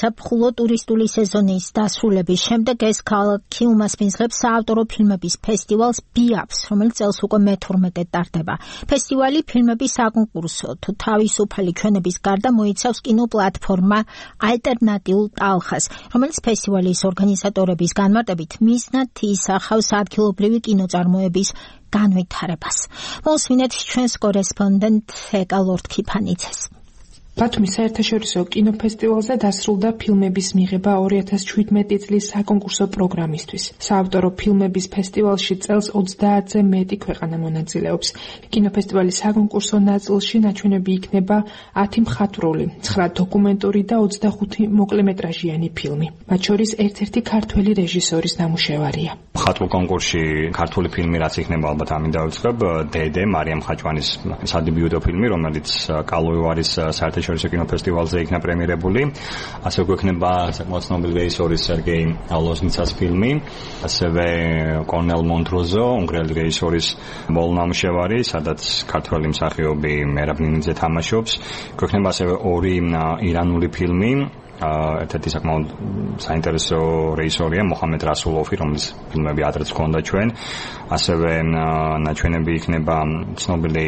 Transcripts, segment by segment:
თუმცა მხოლოდ ტურისტული სეზონის დასრულების შემდეგ ეს ქალაქი უმასპინძლებს საავტორო ფილმების ფესტივალს BIAFS, რომელიც წელს უკვე მე-12-ად ტარდება. ფესტივალი ფილმების საკონკურსო თუ თავისუფალი ჩვენების გარდა მოიცავს კინოპლატფორმა ალტერნატიულ ტალღას, რომელიც ფესტივალის ორგანიზატორების განმარტებით მიზნად ისახავს ადგილობრივი კინოწარმოების განვითარებას. მოსმინეთ ჩვენს კორესპონდენტ ეკა ლორდ-ქიფანიძეს. ბათუმის საერთაშორისო კინოფესტივალზე დასრულდა ფილმების მიღება 2017 წლის საკონკურსო პროგრამისთვის. საავტორო ფილმების ფესტივალში წელს 30-ზე მეტი ქვეყანა მონაწილეობს. კინოფესტივალის საკონკურსო ნაწილში ნაჩვენები იქნება 10 მხატვრული, 9 დოკუმენტური და 25 მოკლემეტრაჟიანი ფილმი. მათ შორის ერთ-ერთი ქართველი რეჟისორის ნამუშევარია. მხატვრულ კონკურსში ქართული ფილმი რაც იქნება ალბათ ამინ დავიწყებ, დედე მარიამ ხაჭვანის სადებიუტო ფილმი, რომელიც კალოევარის საერთაშორისო კინოფესტივალზე იქნა პრემიერებული. ასევე გვექნება საკმაოდ ცნობილი რეჟისორის სერგეი ლოზნიცას ფილმი, ასევე კორნელ მონტროზო, უნგრელი რეჟისორის ბოლო ნამუშევარი, სადაც ქართველი მსახიობი მერაბ ნინიძე თამაშობს. გვექნება ასევე 2 ირანული ფილმი. ერთ-ერთი საკმაოდ საინტერესო რეჟისორია მოჰამედ რასულოვი, რომლის ფილმები ადრეც ჰქონდა ჩვენ. ასევე ნაჩვენები იქნება ცნობილი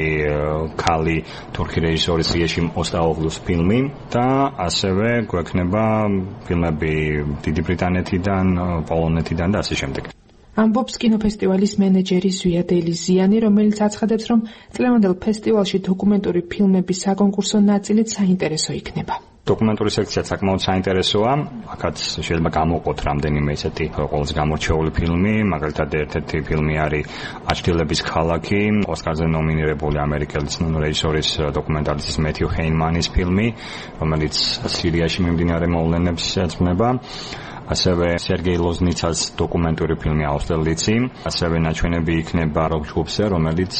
ქალი თურქი რეჟისორის იეშიმ ოსტაოღლუს ფილმი და ასევე გვექნება ფილმები დიდი ბრიტანეთიდან, პოლონეთიდან და ასე შემდეგ. ამბობს კინოფესტივალის მენეჯერი ზვიად ელიზიანი, რომელიც აცხადებს, რომ წლევანდელ ფესტივალში დოკუმენტური ფილმების საკონკურსო ნაწილიც საინტერესო იქნება. დოკუმენტური სექცია საკმაოდ საინტერესოა. აქაც შეიძლება გამოვყოთ რამდენიმე ისეთი ყველაზე გამორჩეული ფილმი, მაგალითად ერთ-ერთი ფილმი არის აჩრდილების ქალაქი, ოსკარზე ნომინირებული ამერიკელი რეჟისორის დოკუმენტალისტის მეთიუ ჰეინმანის ფილმი, რომელიც სირიაში მიმდინარე მოვლენებს ეძღვნება. ასევე სერგეი ლოზნიცას დოკუმენტური ფილმი აუსტერლიცი, ასევე ნაჩვენები იქნება როკ ჯგუფზე, რომელიც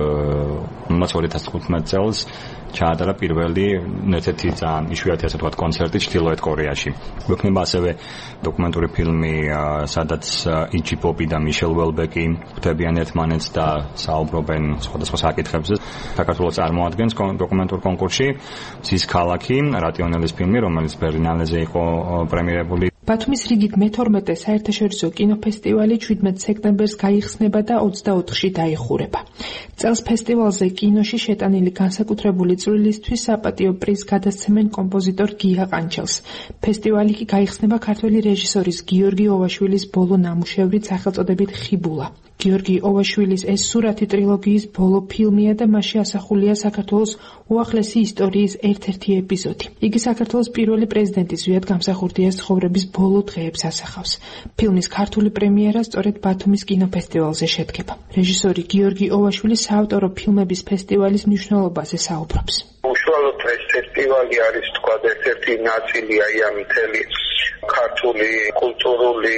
2015 წელს ჩაატარა პირველი ერთ-ერთი ძალიან იშვიათი ასე ვთქვათ კონცერტი ჩრდილოეთ კორეაში. გვექნება ასევე დოკუმენტური ფილმი, სადაც იჯი პოპი და მიშელ ველბეკი ხვდებიან ერთმანეთს და საუბრობენ სხვადასხვა საკითხებზე. საქართველოს წარმოადგენს დოკუმენტურ კონკურსში მზის ქალაქი, რატიონელის ფილმი, რომელიც ბერლინალეზე იყო პრემიერებული. ბათუმის რიგით მე-12 საერთაშორისო კინოფესტივალი 17 სექტემბერს გაიხსნება და 24-ში დაიხურება. წელს ფესტივალზე კინოში შეტანილი განსაკუთრებული წვლილისთვის საპატიო პრიზს გადასცემენ კომპოზიტორ გია ყანჩელს. ფესტივალი კი გაიხსნება ქართველი რეჟისორის გიორგი ოვაშვილის ბოლო ნამუშევრით სახელწოდებით ხიბულა. გიორგი ოვაშვილის ეს სურათი ტრილოგიის ბოლო ფილმია და მასში ასახულია საქართველოს უახლესი ისტორიის ერთ-ერთი ეპიზოდი. იგი საქართველოს პირველი პრეზიდენტის ზვიად გამსახურდიას ცხოვრების ბოლო დღეებს ასახავს. ფილმის ქართული პრემიერა სწორედ ბათუმის კინოფესტივალზე შედგება. რეჟისორი გიორგი ოვაშვილი საავტორო ფილმების ფესტივალის მნიშვნელობაზე საუბრობს. უშუალოდ ეს ფესტივალი არის თქვა ერთ-ერთი ნაწილია ამ მთელი ქართული კულტურული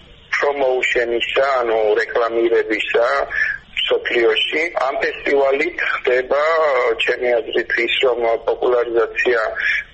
პრომოუშენისა, ანუ რეკლამირებისა სოფლიოში. ამ ფესტივალით ხდება ჩემი აზრით ის, რომ პოპულარიზაცია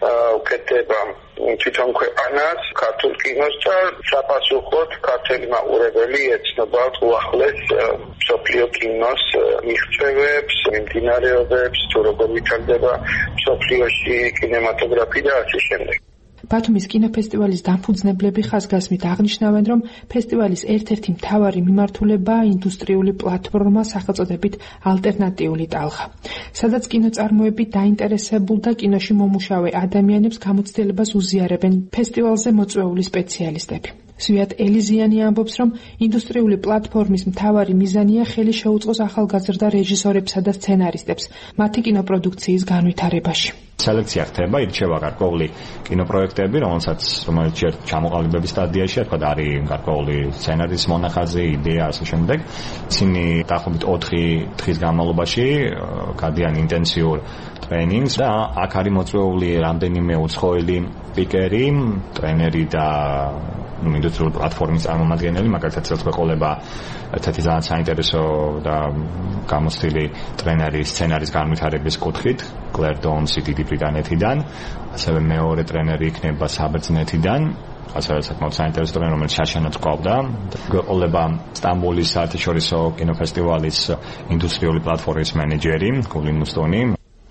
უკეთდება თვითონ ქვეყანას, ქართულ კინოს და საპასუხოდ ქართული მაყურებელი ეცნობა უახლეს სოფლიო კინოს მიღწევებს, მიმდინარეობებს, თუ როგორ ვითარდება სოფლიოში კინემატოგრაფი და ასე შემდეგ. ბათუმის კინოფესტივალის დამფუძნებლები ხაზგასმით აღნიშნავენ, რომ ფესტივალის ერთ-ერთი მთავარი მიმართულებაა ინდუსტრიული პლატფორმა სახელწოდებით ალტერნატიული ტალღა, სადაც კინოწარმოები დაინტერესებულ და კინოში მომუშავე ადამიანებს გამოცდილებას უზიარებენ ფესტივალზე მოწვეული სპეციალისტები. ზვიად ელიზიანი ამბობს, რომ ინდუსტრიული პლატფორმის მთავარი მიზანია ხელი შეუწყოს ახალგაზრდა რეჟისორებსა და სცენარისტებს მათი კინოპროდუქციის განვითარებაში. სელექცია ხდება, ირჩევა გარკვეული კინოპროექტები, რომელიც ჯერ ჩამოყალიბების სტადიაშია, თქვა არის გარკვეული სცენარის მონახაზი, იდეა, ასე შემდეგ. ისინი დაახლოებით 4 დღის განმავლობაში გადიან ინტენსიურ ტრენინგს და აქ არის მოწვეული რამდენიმე უცხოელი სპიკერი, ტრენერი და ინდუსტრიული პლატფორმის წარმომადგენელი, მაგალითად წელს გვეყოლება ერთ-ერთი ძალიან საინტერესო და გამოცდილი ტრენერი სცენარის განვითარების კუთხით, კლერ დონსი დიდი ბრიტანეთიდან, ასევე მეორე ტრენერი იქნება საბერძნეთიდან, ასევე საკმაოდ საინტერესო ტრენერი, რომელიც შაშანაც გვყავდა. გვეყოლება სტამბოლის საერთაშორისო კინოფესტივალის ინდუსტრიული პლატფორმის მენეჯერი, გულინ მუსტონი.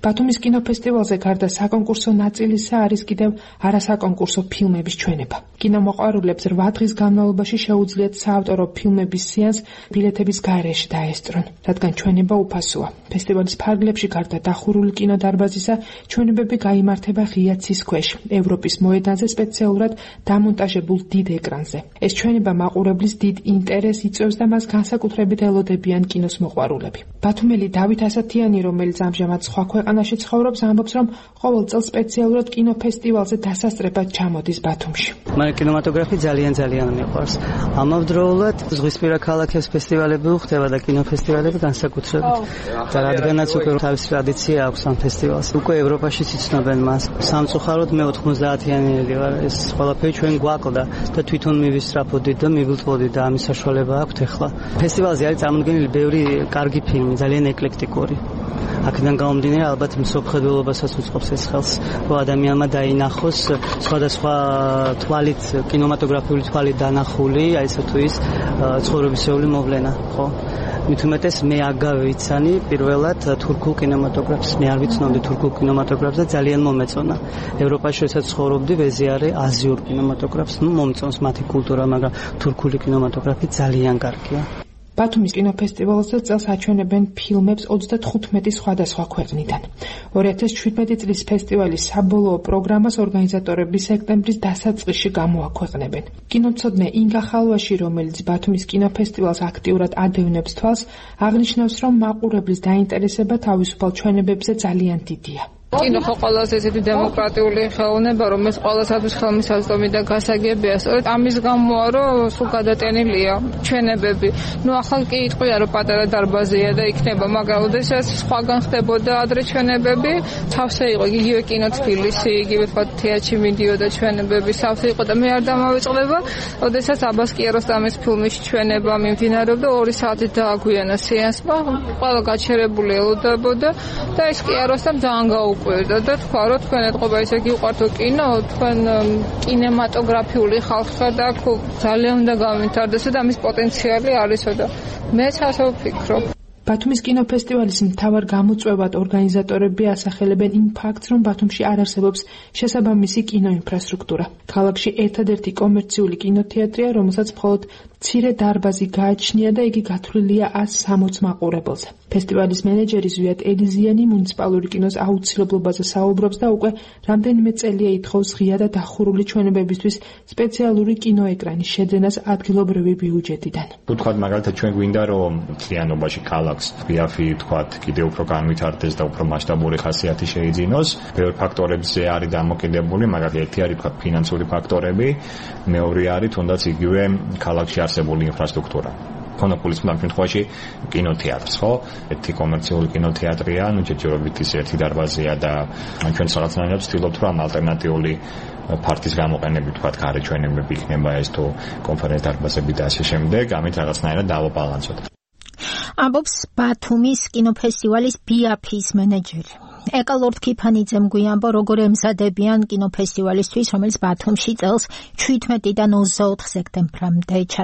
ბათუმის კინოფესტივალზე გარდა საკონკურსო ნაწილისა არის კიდევ არასაკონკურსო ფილმების ჩვენება. კინომოყვარულებს 8 დღის განმავლობაში შეუძლიათ საავტორო ფილმების სეანს ბილეთების გარეშე დაესწრონ, რადგან ჩვენება უფასოა. ფესტივალის ფარგლებში გარდა დახურული კინოდარბაზისა, ჩვენებები გაიმართება ღია ცის ქვეშ, ევროპის მოედანზე სპეციალურად დამონტაჟებულ დიდ ეკრანზე. ეს ჩვენება მაყურებლის დიდ ინტერესს იწვევს და მას განსაკუთრებით ელოდებიან კინოს მოყვარულები. ბათუმელი დავით ასათიანი, რომელიც ამჟამად სხვა ქვეყანაში ცხოვრობს, ამბობს, რომ ყოველ წელს სპეციალურად კინოფესტივალზე დასასწრებად ჩამოდის ბათუმში. მან კინემატოგრაფი ძალიან მიყვარს. ამავდროულად ზღვისპირა ქალაქებს ფესტივალები უხდება და კინოფესტივალები განსაკუთრებით. და რადგანაც უკვე თავისი ტრადიცია აქვს ამ ფესტივალს, უკვე ევროპაშიც იცნობენ მას. სამწუხაროდ მე 90-იანი ვარ, ეს ყველაფერი ჩვენ გვაკლდა და თვითონ მივისწრაფოდი და მივილწვოდი და ამის საშუალება აქვს ახლა. ფესტივალზე არის წარმოდგენილი ბევრი კარგი ფილმი, ძალიან ეკლექტიკური. აქედან გამომდინარე ალბათ მსოფლმხედველობასაც უწყობს ეს ხელს, რომ ადამიანმა დაინახოს სხვადასხვა თვალით, კინემატოგრაფიული თვალით დანახული, აი ესე თუ ის ცხოვრებისეული მოვლენა, ხო? მით უმეტეს მე აგავე ვიცანი პირველად თურქულ კინემატოგრაფს. მე არ ვიცნობდი თურქულ კინემატოგრაფს და ძალიან მომეწონა. ევროპაში როდესაც ცხოვრობდი, ვეზიარე აზიურ კინემატოგრაფს. მომწონს მათი კულტურა, მაგრამ თურქული კინემატოგრაფი ძალიან კარგია. ბათუმის კინოფესტივალზე წელს აჩვენებენ ფილმებს 35 სხვადასხვა ქვეყნიდან. 2017 წლის ფესტივალის საბოლოო პროგრამას ორგანიზატორები სექტემბრის დასაწყისში გამოაქვეყნებენ. კინომცოდნე ინგა ხალვაში, რომელიც ბათუმის კინოფესტივალს აქტიურად ადევნებს თვალს, აღნიშნავს, რომ მაყურებლის დაინტერესება თავისუფალ ჩვენებებზე ძალიან დიდია. კინო ხო ყველაზე ესეთი დემოკრატიული ხელოვნება, რომელიც ყველასათვის ხელმისაწვდომი და გასაგებია. სწორედ ამის გამოა, რომ სულ გადატენილია ჩვენებები. ახლა კი იტყვია, რომ პატარა დარბაზია და იქნება, მაგრამ ოდესაც სხვაგან ხდებოდა ადრე ჩვენებები, თავსე იყო იგივე კინო თბილისი, იგივე თქვა თეატრში მიდიოდა ჩვენებები, თავსე იყო და მე არ დამავიწყდება, ოდესაც აბას კიაროსტამის ფილმში ჩვენება მიმდინარეობდა 2 საათი დააგვიანა სეანსმა, ყველა გაჩერებული ელოდებოდა და ეს კიაროსტამ ძალიან გაუკვირდა და თქვა, რომ თქვენ ეთყობა ისე გიყვართო კინო, თქვენ კინემატოგრაფიული ხალხი ხართ და ძალიან უნდა გამვითარდეს და ამის პოტენციალი არისო და მეც ასე ვფიქრობ. ბათუმის კინოფესტივალის მთავარ გამოწვევად ორგანიზატორები ასახელებენ იმ ფაქტს, რომ ბათუმში არ არსებობს შესაბამისი კინოინფრასტრუქტურა. ქალაქში ერთადერთი კომერციული კინოთეატრია, რომელსაც მხოლოდ მცირე დარბაზი გააჩნია და იგი გათვლილია 160 მაყურებელზე. ფესტივალის მენეჯერი ზვიად ელიზიანი მუნიციპალური კინოს აუცილებლობაზე საუბრობს და უკვე რამდენიმე წელია ითხოვს ღია და დახურული ჩვენებებისთვის სპეციალური კინოეკრანის შეძენას ადგილობრივი ბიუჯეტიდან. თქვათ მაგალითად ჩვენ გვინდა რომ მთლიანობაში ქალაქს ბიაფი თქვათ კიდევ უფრო განვითარდეს და უფრო მასშტაბური ხასიათი შეიძინოს. ბევრ ფაქტორებზე არის დამოკიდებული, მაგალითად ერთი არის თქვათ ფინანსური ფაქტორები, მეორე არის თუნდაც იგივე ქალაქში არსებული ინფრასტრუქტურა. კონოპოლის შემთხვევაში კინოთეატრს, ხო? ერთი კომერციული კინოთეატრია, ჯერჯერობით ის ერთი დარბაზია და ჩვენ რაღაცნაირად ვცდილობთ რომ ალტერნატიული ფარტის გამოყენებით თქვათ გარეჩვენებები იქნება ეს თუ კონფერენცია დარბაზები და ასე შემდეგ, ამით რაღაცნაირად დავაბალანსოთ. ამბობს ბათუმის კინოფესტივალის ბიაფის მენეჯერი. ეკალორდ ქიფანიძემ გვიამბო, როგორ ემზადებიან კინოფესტივალისთვის, რომელიც ბათუმში წელს 17-დან 24 სექტემბრამდე